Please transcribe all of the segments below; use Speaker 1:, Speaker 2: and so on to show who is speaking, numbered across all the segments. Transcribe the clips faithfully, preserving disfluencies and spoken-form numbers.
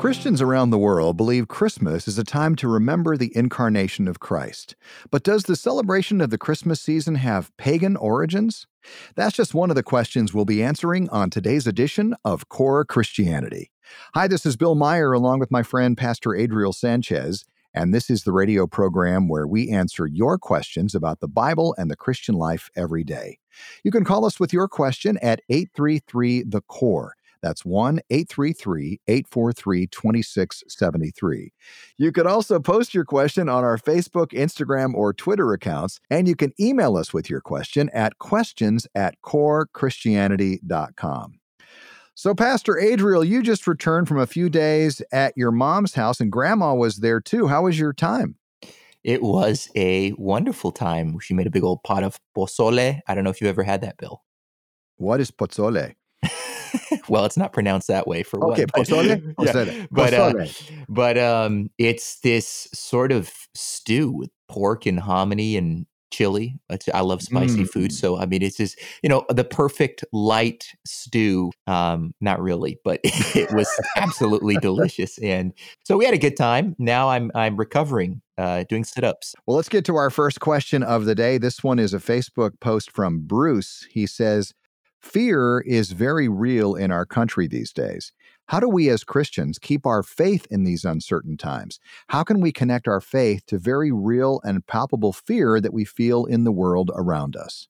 Speaker 1: Christians around the world believe Christmas is a time to remember the incarnation of Christ. But does the celebration of the Christmas season have pagan origins? That's just one of the questions we'll be answering on today's edition of Core Christianity. Hi, this is Bill Meyer along with my friend Pastor Adriel Sanchez, and this is the radio program where we answer your questions about the Bible and the Christian life every day. You can call us with your question at eight three three, the core. That's one eight three three, eight four three, two six seven three. You could also post your question on our Facebook, Instagram, or Twitter accounts, and you can email us with your question at questions at core christianity dot com. So, Pastor Adriel, you just returned from a few days at your mom's house, and Grandma was there too. How was your time?
Speaker 2: It was a wonderful time. She made a big old pot of pozole. I don't know if you ever had that, Bill.
Speaker 1: What is pozole?
Speaker 2: Well, it's not pronounced that way for
Speaker 1: okay,
Speaker 2: one.
Speaker 1: Pozole?
Speaker 2: Yeah, but uh, but um, it's this sort of stew with pork and hominy and chili. It's, I love spicy
Speaker 1: Mm.
Speaker 2: food, so I mean, it's just you know the perfect light stew. Um, not really, but it was absolutely delicious, and so we had a good time. Now I'm I'm recovering, uh, doing sit-ups.
Speaker 1: Well, let's get to our first question of the day. This one is a Facebook post from Bruce. He says, fear is very real in our country these days. How do we as Christians keep our faith in these uncertain times? How can we connect our faith to very real and palpable fear that we feel in the world around us?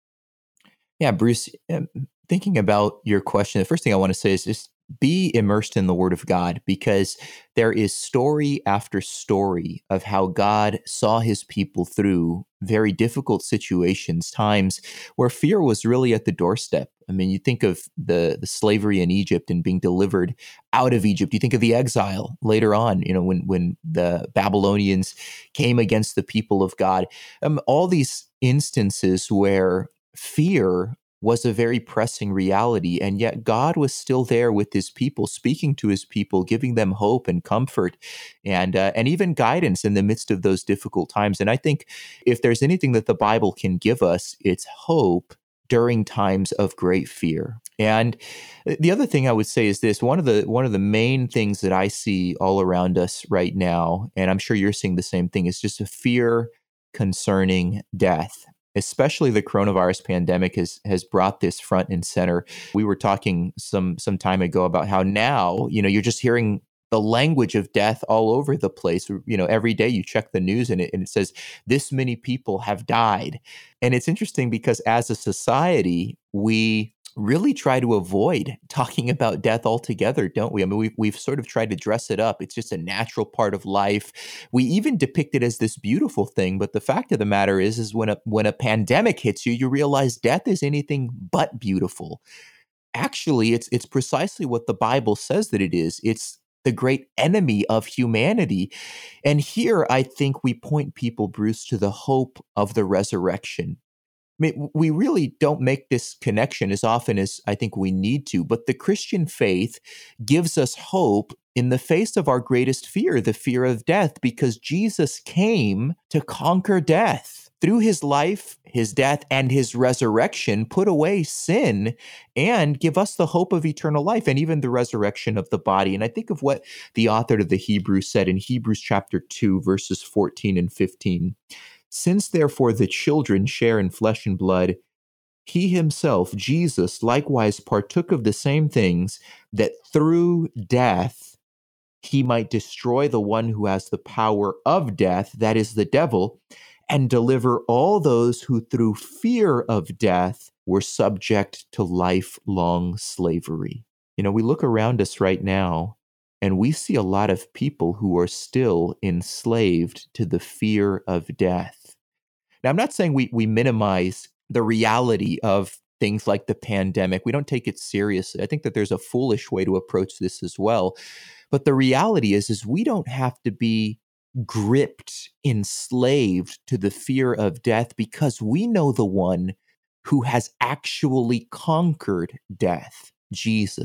Speaker 2: Yeah, Bruce, um, thinking about your question, the first thing I want to say is just be immersed in the Word of God, because there is story after story of how God saw his people through very difficult situations, times where fear was really at the doorstep. I mean, you think of the, the slavery in Egypt and being delivered out of Egypt. You think of the exile later on, you know, when, when the Babylonians came against the people of God. Um, all these instances where fear was a very pressing reality, and yet God was still there with his people, speaking to his people, giving them hope and comfort, and uh, and even guidance in the midst of those difficult times. And I think if there's anything that the Bible can give us, it's hope during times of great fear. And the other thing I would say is this: one of the one of the main things that I see all around us right now, and I'm sure you're seeing the same thing, is just a fear concerning death. Especially the coronavirus pandemic has has brought this front and center. We were talking some some time ago about how now, you know, you're just hearing the language of death all over the place. You know, every day you check the news and it, and it says this many people have died. And it's interesting because as a society, we really try to avoid talking about death altogether, don't we? I mean, we've, we've sort of tried to dress it up. It's just a natural part of life. We even depict it as this beautiful thing. But the fact of the matter is, is when a, when a pandemic hits you, you realize death is anything but beautiful. Actually, it's, it's precisely what the Bible says that it is. It's the great enemy of humanity. And here, I think we point people, Bruce, to the hope of the resurrection. I mean, we really don't make this connection as often as I think we need to, but the Christian faith gives us hope in the face of our greatest fear, the fear of death, because Jesus came to conquer death. Through his life, his death, and his resurrection, put away sin and give us the hope of eternal life and even the resurrection of the body. And I think of what the author of the Hebrews said in Hebrews chapter two, verses fourteen and fifteen. Since therefore the children share in flesh and blood, he himself, Jesus, likewise partook of the same things, that through death he might destroy the one who has the power of death, that is the devil, and deliver all those who through fear of death were subject to lifelong slavery. You know, we look around us right now, and we see a lot of people who are still enslaved to the fear of death. Now, I'm not saying we we minimize the reality of things like the pandemic. We don't take it seriously. I think that there's a foolish way to approach this as well. But the reality is, is we don't have to be gripped, enslaved to the fear of death, because we know the one who has actually conquered death, Jesus.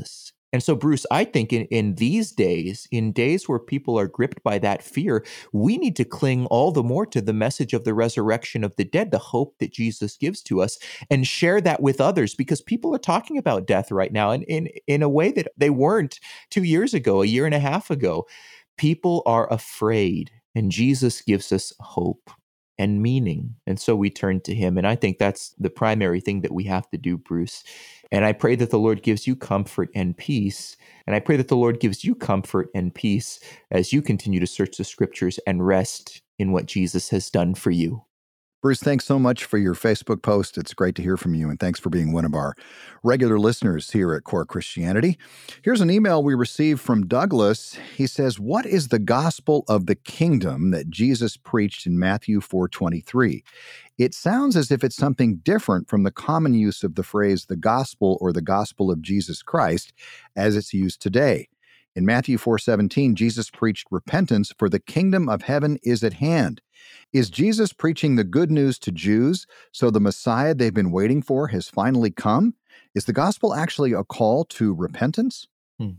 Speaker 2: And so, Bruce, I think in, in these days, in days where people are gripped by that fear, we need to cling all the more to the message of the resurrection of the dead, the hope that Jesus gives to us, and share that with others, because people are talking about death right now in, in, in a way that they weren't two years ago, a year and a half ago. People are afraid, and Jesus gives us hope and meaning. And so we turn to him. And I think that's the primary thing that we have to do, Bruce. And I pray that the Lord gives you comfort and peace. And I pray that the Lord gives you comfort and peace as you continue to search the scriptures and rest in what Jesus has done for you.
Speaker 1: Bruce, thanks so much for your Facebook post. It's great to hear from you, and thanks for being one of our regular listeners here at Core Christianity. Here's an email we received from Douglas. He says, "What is the gospel of the kingdom that Jesus preached in Matthew four twenty-three? It sounds as if it's something different from the common use of the phrase the gospel or the gospel of Jesus Christ as it's used today. In Matthew four seventeen, Jesus preached repentance, for the kingdom of heaven is at hand. Is Jesus preaching the good news to Jews, so the Messiah they've been waiting for has finally come? Is the gospel actually a call to repentance?"
Speaker 2: Hmm.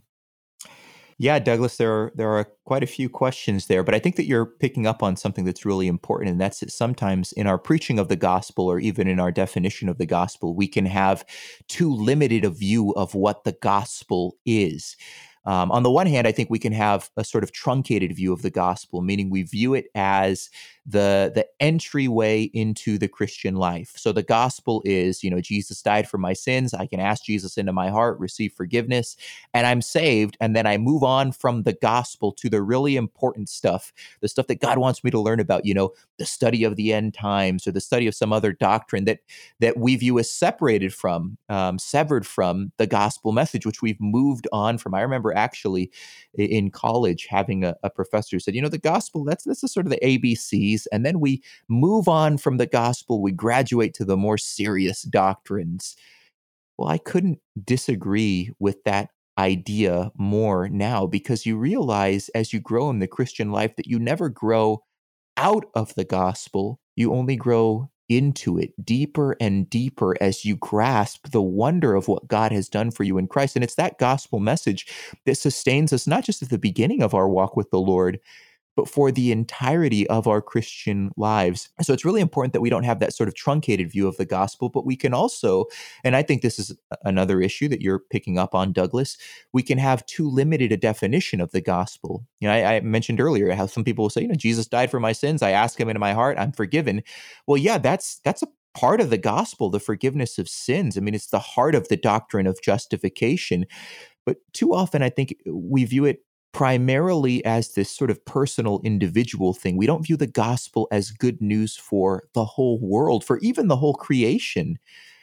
Speaker 2: Yeah, Douglas, there are, there are quite a few questions there, but I think that you're picking up on something that's really important, and that's that sometimes in our preaching of the gospel, or even in our definition of the gospel, we can have too limited a view of what the gospel is. Um, on the one hand, I think we can have a sort of truncated view of the gospel, meaning we view it as the the entryway into the Christian life. So the gospel is, you know, Jesus died for my sins. I can ask Jesus into my heart, receive forgiveness, and I'm saved. And then I move on from the gospel to the really important stuff, the stuff that God wants me to learn about, you know, the study of the end times or the study of some other doctrine that that we view as separated from, um, severed from the gospel message, which we've moved on from. I remember actually in college having a, a professor who said, you know, the gospel, that's, that's the sort of the A B Cs. And then we move on from the gospel, we graduate to the more serious doctrines. Well, I couldn't disagree with that idea more now, because you realize as you grow in the Christian life that you never grow out of the gospel, you only grow into it deeper and deeper as you grasp the wonder of what God has done for you in Christ. And it's that gospel message that sustains us, not just at the beginning of our walk with the Lord, but for the entirety of our Christian lives. So it's really important that we don't have that sort of truncated view of the gospel, but we can also, and I think this is another issue that you're picking up on, Douglas, we can have too limited a definition of the gospel. You know, I, I mentioned earlier how some people will say, you know, Jesus died for my sins. I ask him into my heart, I'm forgiven. Well, yeah, that's that's a part of the gospel, the forgiveness of sins. I mean, it's the heart of the doctrine of justification. But too often, I think we view it primarily as this sort of personal individual thing. We don't view the gospel as good news for the whole world, for even the whole creation.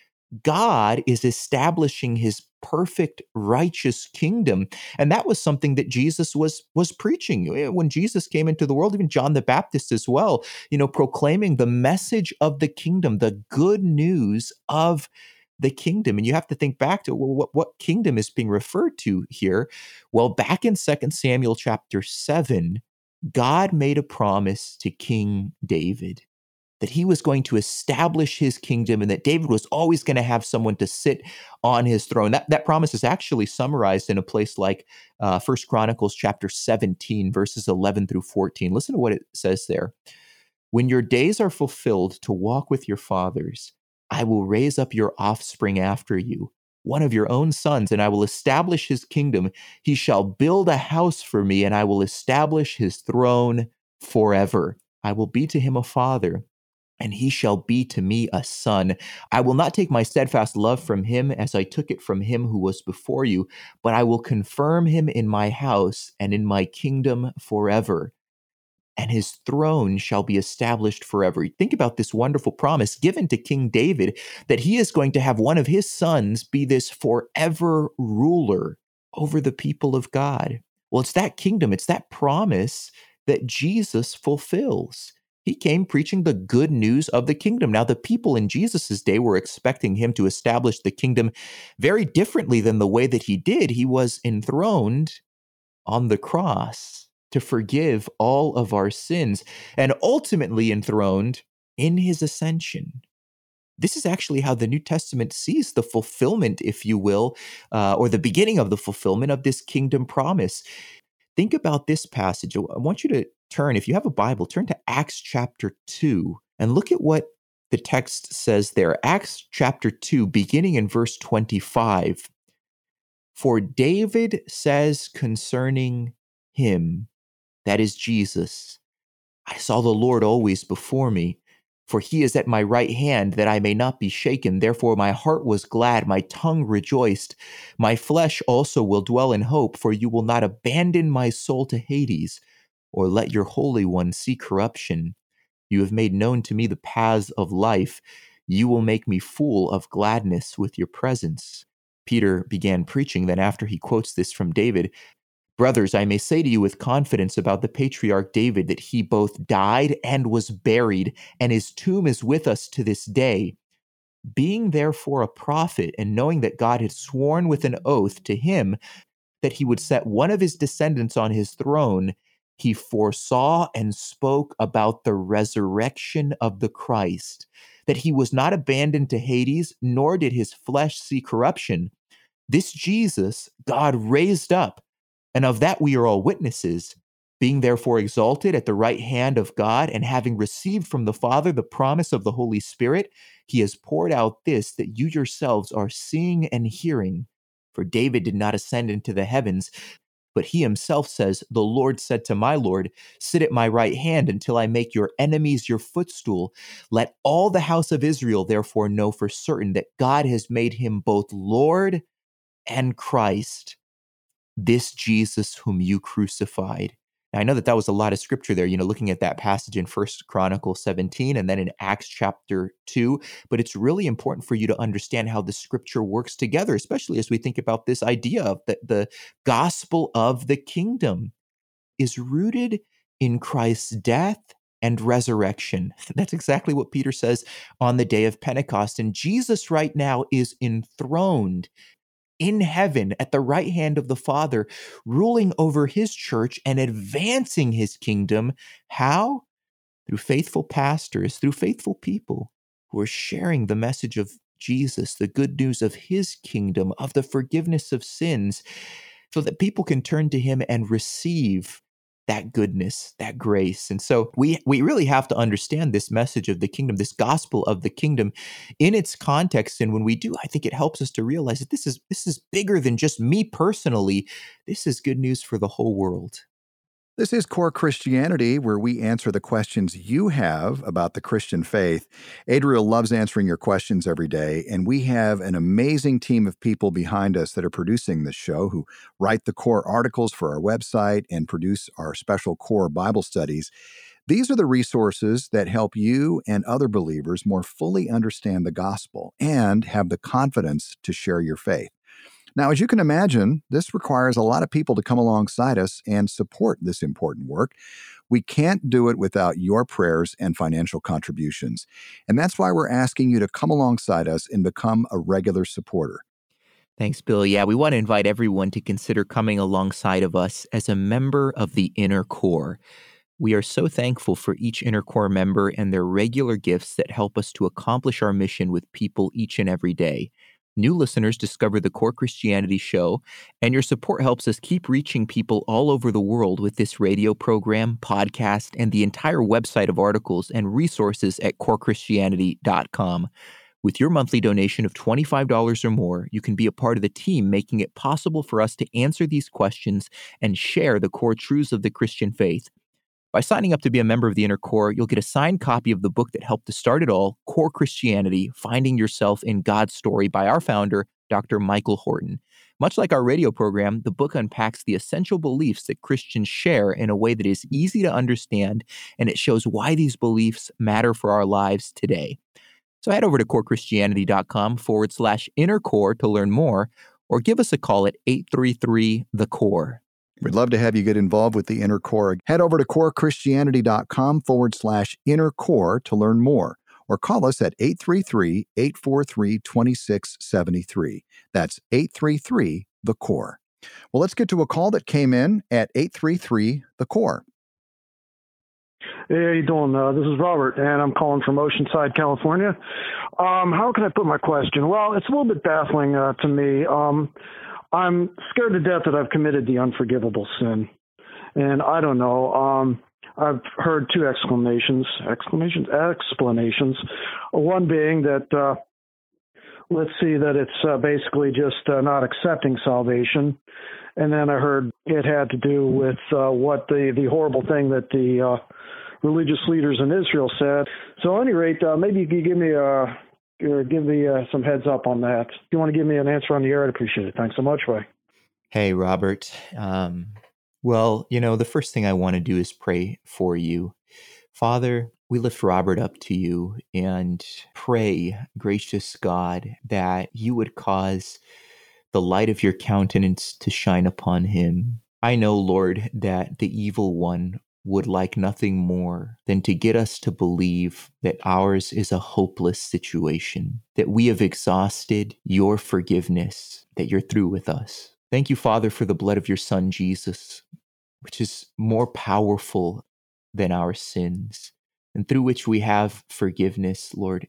Speaker 2: God is establishing his perfect righteous kingdom. And that was something that Jesus was was preaching. When Jesus came into the world, even John the Baptist as well, you know, proclaiming the message of the kingdom, the good news of the kingdom. And you have to think back to, well, what, what kingdom is being referred to here? Well, back in Second Samuel chapter seven, God made a promise to King David that he was going to establish his kingdom and that David was always going to have someone to sit on his throne. That, that promise is actually summarized in a place like uh, First Chronicles chapter seventeen, verses eleven through fourteen. Listen to what it says there. "When your days are fulfilled to walk with your fathers, I will raise up your offspring after you, one of your own sons, and I will establish his kingdom. He shall build a house for me, and I will establish his throne forever. I will be to him a father, and he shall be to me a son. I will not take my steadfast love from him as I took it from him who was before you, but I will confirm him in my house and in my kingdom forever. And his throne shall be established forever." Think about this wonderful promise given to King David that he is going to have one of his sons be this forever ruler over the people of God. Well, it's that kingdom, it's that promise that Jesus fulfills. He came preaching the good news of the kingdom. Now, the people in Jesus' day were expecting him to establish the kingdom very differently than the way that he did. He was enthroned on the cross to forgive all of our sins, and ultimately enthroned in his ascension. this is actually how the New Testament sees the fulfillment, if you will, uh, or the beginning of the fulfillment of this kingdom promise. Think about this passage. I want you to turn, if you have a Bible, turn to Acts chapter two and look at what the text says there. Acts chapter two, beginning in verse twenty-five. For David says concerning him, that is Jesus, I saw the Lord always before me, for he is at my right hand, that I may not be shaken. Therefore my heart was glad, my tongue rejoiced. My flesh also will dwell in hope, for you will not abandon my soul to Hades, or let your Holy One see corruption. You have made known to me the paths of life. You will make me full of gladness with your presence. Peter began preaching. Then after he quotes this from David, brothers, I may say to you with confidence about the patriarch David that he both died and was buried, and his tomb is with us to this day. Being therefore a prophet, and knowing that God had sworn with an oath to him that he would set one of his descendants on his throne, he foresaw and spoke about the resurrection of the Christ, that he was not abandoned to Hades, nor did his flesh see corruption. This Jesus God raised up, and of that we are all witnesses. Being therefore exalted at the right hand of God, and having received from the Father the promise of the Holy Spirit, he has poured out this that you yourselves are seeing and hearing. For David did not ascend into the heavens, but he himself says, the Lord said to my Lord, sit at my right hand until I make your enemies your footstool. Let all the house of Israel therefore know for certain that God has made him both Lord and Christ, this Jesus whom you crucified. Now, I know that that was a lot of scripture there, you know, looking at that passage in First Chronicles seventeen and then in Acts chapter two, but it's really important for you to understand how the scripture works together, especially as we think about this idea of the, the gospel of the kingdom is rooted in Christ's death and resurrection. That's exactly what Peter says on the day of Pentecost. And Jesus right now is enthroned in heaven at the right hand of the Father, ruling over his church and advancing his kingdom. How? Through faithful pastors, through faithful people who are sharing the message of Jesus, the good news of his kingdom, of the forgiveness of sins, so that people can turn to him and receive that goodness, that grace. And so we we really have to understand this message of the kingdom, this gospel of the kingdom in its context. And when we do, I think it helps us to realize that this is this is bigger than just me personally. This is good news for the whole world.
Speaker 1: This is Core Christianity, where we answer the questions you have about the Christian faith. Adriel loves answering your questions every day, and we have an amazing team of people behind us that are producing this show, who write the Core articles for our website and produce our special Core Bible studies. These are the resources that help you and other believers more fully understand the gospel and have the confidence to share your faith. Now, as you can imagine, this requires a lot of people to come alongside us and support this important work. We can't do it without your prayers and financial contributions. And that's why we're asking you to come alongside us and become a regular supporter.
Speaker 2: Thanks, Bill. Yeah, we want to invite everyone to consider coming alongside of us as a member of the Inner Core. We are so thankful for each Inner Core member and their regular gifts that help us to accomplish our mission with people each and every day. New listeners discover the Core Christianity Show, and your support helps us keep reaching people all over the world with this radio program, podcast, and the entire website of articles and resources at core christianity dot com. With your monthly donation of twenty-five dollars or more, you can be a part of the team making it possible for us to answer these questions and share the core truths of the Christian faith. By signing up to be a member of the Inner Core, you'll get a signed copy of the book that helped to start it all, Core Christianity, Finding Yourself in God's Story, by our founder, Doctor Michael Horton. Much like our radio program, the book unpacks the essential beliefs that Christians share in a way that is easy to understand, and it shows why these beliefs matter for our lives today. So head over to core christianity dot com forward slash inner core to learn more, or give us a call at eight three three, the core.
Speaker 1: We'd love to have you get involved with the Inner Core. Head over to core christianity dot com forward slash inner core to learn more, or call us at eight three three, eight four three, two six seven three. That's eight three three, the core. Well, let's get to a call that came in at eight three three, the core.
Speaker 3: Hey, how you doing? Uh, this is Robert, and I'm calling from Oceanside, California. Um, how can I put my question? Well, it's a little bit baffling uh, to me. Um, I'm scared to death that I've committed the unforgivable sin, and I don't know. Um, I've heard two exclamations, exclamations, explanations. One being that, uh, let's see, that it's uh, basically just uh, not accepting salvation. And then I heard it had to do with uh, what the, the horrible thing that the uh, religious leaders in Israel said. So at any rate, uh, maybe you could give me a, or give me uh, some heads up on that. If you want to give me an answer on the air, I'd appreciate it. Thanks so much, Ray.
Speaker 2: Hey, Robert. Um, well, you know, the first thing I want to do is pray for you. Father, we lift Robert up to you and pray, gracious God, that you would cause the light of your countenance to shine upon him. I know, Lord, that the evil one would like nothing more than to get us to believe that ours is a hopeless situation, that we have exhausted your forgiveness, that you're through with us. Thank you, Father, for the blood of your Son, Jesus, which is more powerful than our sins, and through which we have forgiveness, Lord,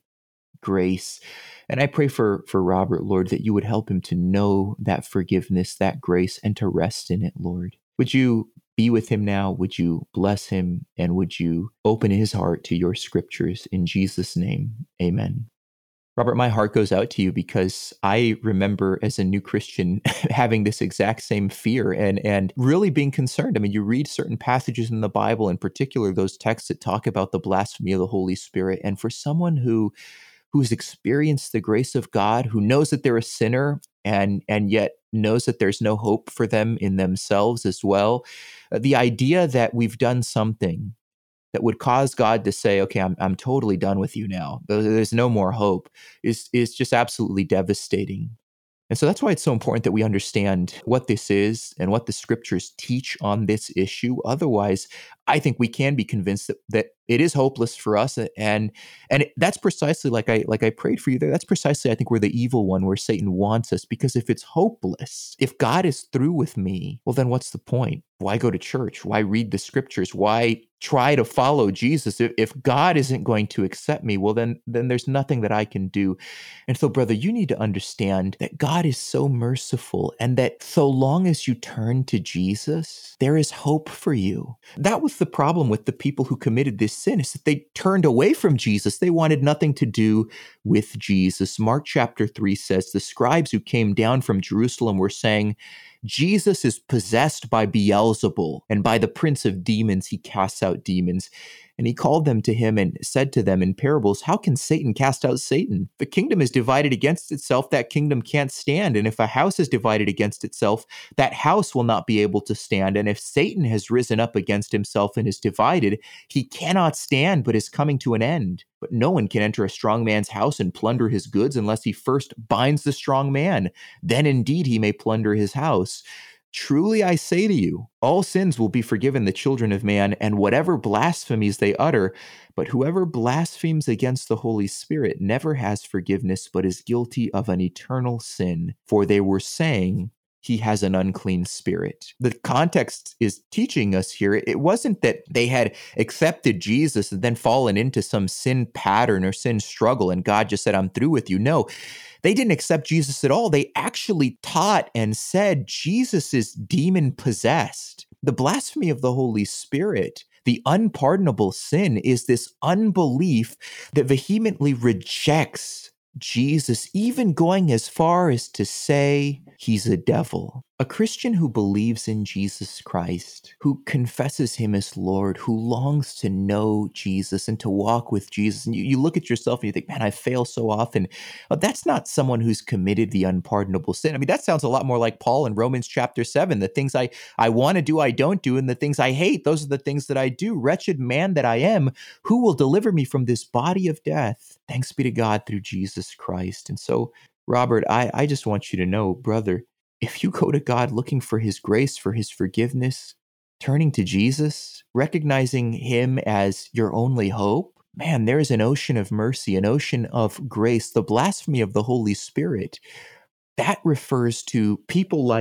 Speaker 2: grace. And I pray for, for Robert, Lord, that you would help him to know that forgiveness, that grace, and to rest in it, Lord. Would you be with him now? Would you bless him? And would you open his heart to your scriptures? In Jesus' name, amen. Robert, my heart goes out to you because I remember as a new Christian having this exact same fear and, and really being concerned. I mean, you read certain passages in the Bible, in particular, those texts that talk about the blasphemy of the Holy Spirit. And for someone who who's experienced the grace of God, who knows that they're a sinner and, and yet knows that there's no hope for them in themselves as well, uh, the idea that we've done something that would cause God to say, okay, I'm I'm totally done with you now, there's no more hope, is is just absolutely devastating. And so that's why it's so important that we understand what this is and what the scriptures teach on this issue. Otherwise, I think we can be convinced that, that it is hopeless for us. And and it, that's precisely like I like I prayed for you there. That's precisely, I think, where the evil one, where Satan wants us. Because if it's hopeless, if God is through with me, well, then what's the point? Why go to church? Why read the scriptures? Why try to follow Jesus? If, if God isn't going to accept me, well, then, then there's nothing that I can do. And so, brother, you need to understand that God is so merciful and that so long as you turn to Jesus, there is hope for you. That was the problem with the people who committed this sin, is that they turned away from Jesus. They wanted nothing to do with Jesus. Mark chapter three says, the scribes who came down from Jerusalem were saying, Jesus is possessed by Beelzebul, and by the prince of demons he casts out demons. And he called them to him and said to them in parables, how can Satan cast out Satan? If a kingdom is divided against itself, that kingdom can't stand. And if a house is divided against itself, that house will not be able to stand. And if Satan has risen up against himself and is divided, he cannot stand, but is coming to an end. But no one can enter a strong man's house and plunder his goods unless he first binds the strong man. Then indeed he may plunder his house. Truly I say to you, all sins will be forgiven the children of man, and whatever blasphemies they utter. But whoever blasphemes against the Holy Spirit never has forgiveness, but is guilty of an eternal sin. For they were saying, he has an unclean spirit. The context is teaching us here. It wasn't that they had accepted Jesus and then fallen into some sin pattern or sin struggle, and God just said, I'm through with you. No, they didn't accept Jesus at all. They actually taught and said Jesus is demon possessed. The blasphemy of the Holy Spirit, the unpardonable sin, is this unbelief that vehemently rejects Jesus, even going as far as to say he's a devil. A Christian who believes in Jesus Christ, who confesses him as Lord, who longs to know Jesus and to walk with Jesus. And you, you look at yourself and you think, man, I fail so often. But that's not someone who's committed the unpardonable sin. I mean, that sounds a lot more like Paul in Romans chapter seven. The things I, I want to do, I don't do. And the things I hate, those are the things that I do. Wretched man that I am, who will deliver me from this body of death? Thanks be to God through Jesus Christ. And so, Robert, I, I just want you to know, brother, if you go to God looking for his grace, for his forgiveness, turning to Jesus, recognizing him as your only hope, man, there is an ocean of mercy, an ocean of grace. The blasphemy of the Holy Spirit, that refers to people like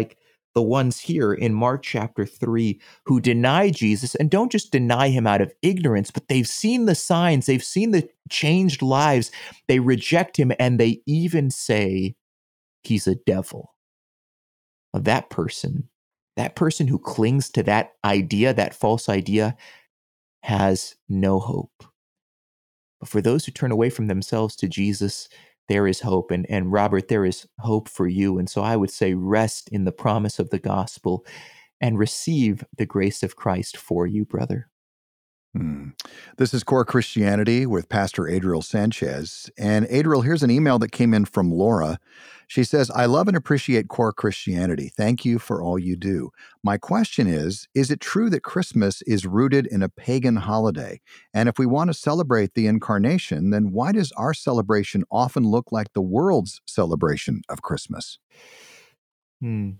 Speaker 2: the ones here in Mark chapter three who deny Jesus, and don't just deny him out of ignorance, but they've seen the signs, they've seen the changed lives, they reject him, and they even say he's a devil. Now, that person, that person who clings to that idea, that false idea, has no hope. But for those who turn away from themselves to Jesus, there is hope. And, and Robert, there is hope for you. And so I would say rest in the promise of the gospel and receive the grace of Christ for you, brother.
Speaker 1: Hmm. This is Core Christianity with Pastor Adriel Sanchez. And Adriel, here's an email that came in from Laura. She says, I love and appreciate Core Christianity. Thank you for all you do. My question is, is it true that Christmas is rooted in a pagan holiday? And if we want to celebrate the incarnation, then why does our celebration often look like the world's celebration of Christmas?
Speaker 2: Hmm.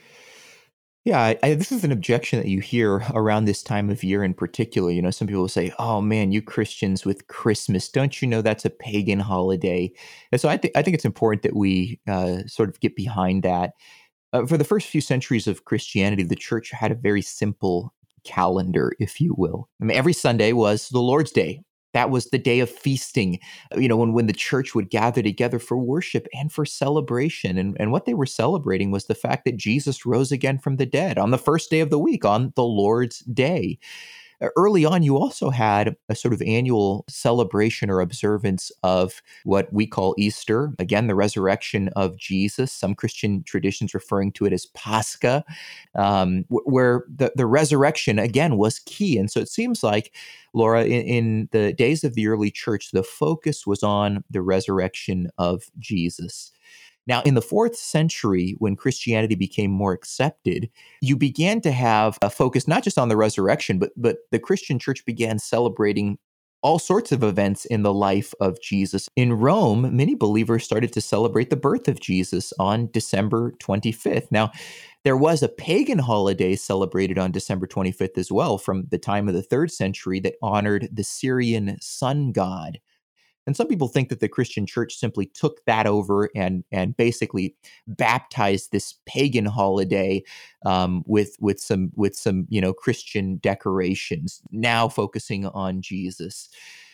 Speaker 2: Yeah, I, I, this is an objection that you hear around this time of year in particular. You know, some people will say, oh man, you Christians with Christmas, don't you know that's a pagan holiday? And so I, th- I think it's important that we uh, sort of get behind that. Uh, for the first few centuries of Christianity, the church had a very simple calendar, if you will. I mean, every Sunday was the Lord's Day. That was the day of feasting, you know, when, when the church would gather together for worship and for celebration. And, and what they were celebrating was the fact that Jesus rose again from the dead on the first day of the week, on the Lord's Day. Early on, you also had a sort of annual celebration or observance of what we call Easter. Again, the resurrection of Jesus. Some Christian traditions referring to it as Pascha, um, where the, the resurrection, again, was key. And so it seems like, Laura, in, in the days of the early church, the focus was on the resurrection of Jesus. Now, in the fourth century, when Christianity became more accepted, you began to have a focus not just on the resurrection, but but the Christian church began celebrating all sorts of events in the life of Jesus. In Rome, many believers started to celebrate the birth of Jesus on December twenty-fifth. Now, there was a pagan holiday celebrated on December twenty-fifth as well from the time of the third century that honored the Syrian sun god. And some people think that the Christian church simply took that over and and basically baptized this pagan holiday um, with with some with some you know Christian decorations, now focusing on Jesus.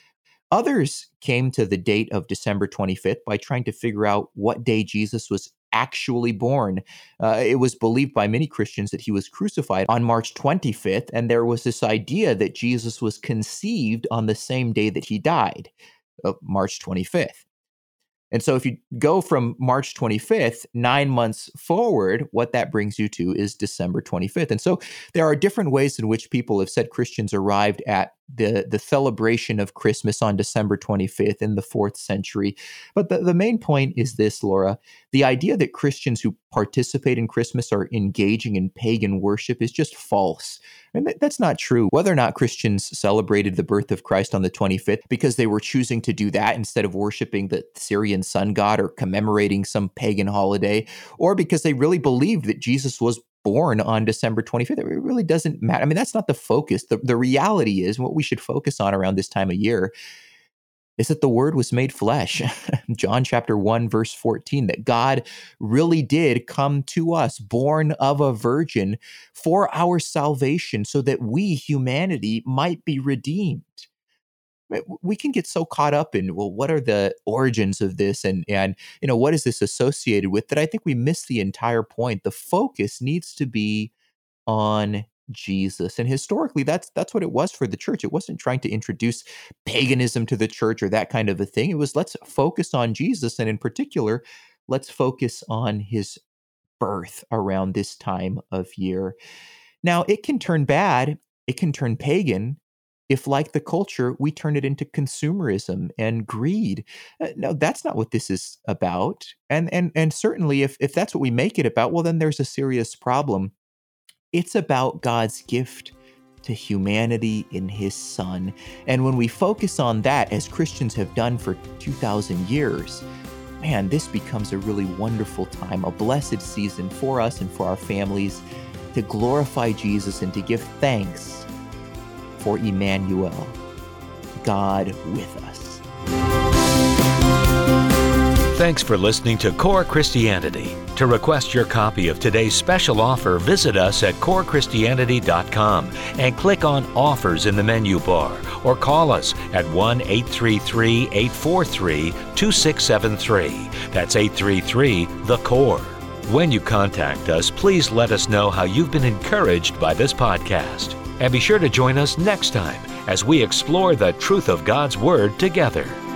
Speaker 2: Others came to the date of December twenty-fifth by trying to figure out what day Jesus was actually born. Uh, it was believed by many Christians that he was crucified on March twenty-fifth, and there was this idea that Jesus was conceived on the same day that he died. Of March twenty-fifth. And so if you go from March twenty-fifth, nine months forward, what that brings you to is December twenty-fifth. And so there are different ways in which people have said Christians arrived at the, the celebration of Christmas on December twenty-fifth in the fourth century. But the, the main point is this, Laura. The idea that Christians who participate in Christmas are engaging in pagan worship is just false. And that, that's not true. Whether or not Christians celebrated the birth of Christ on the twenty-fifth because they were choosing to do that instead of worshiping the Syrian sun god or commemorating some pagan holiday, or because they really believed that Jesus was born on December twenty-fifth, it really doesn't matter. I mean, that's not the focus. The, the reality is what we should focus on around this time of year is that the Word was made flesh. John chapter one, verse fourteen, that God really did come to us, born of a virgin, for our salvation, so that we, humanity, might be redeemed. We can get so caught up in, well, what are the origins of this? And, and you know, what is this associated with? That I think we miss the entire point. The focus needs to be on Jesus. And historically, that's that's what it was for the church. It wasn't trying to introduce paganism to the church or that kind of a thing. It was, let's focus on Jesus. And in particular, let's focus on his birth around this time of year. Now, it can turn bad. It can turn pagan if, like the culture, we turn it into consumerism and greed. Uh, no, that's not what this is about. And and and certainly, if if that's what we make it about, well, then there's a serious problem. It's about God's gift to humanity in his Son. And when we focus on that, as Christians have done for two thousand years, man, this becomes a really wonderful time, a blessed season for us and for our families to glorify Jesus and to give thanks for Emmanuel, God with us.
Speaker 4: Thanks for listening to Core Christianity. To request your copy of today's special offer, visit us at core christianity dot com and click on Offers in the menu bar, or call us at one eight three three, eight four three, two six seven three. That's eight three three, the core. When you contact us, please let us know how you've been encouraged by this podcast. And be sure to join us next time as we explore the truth of God's Word together.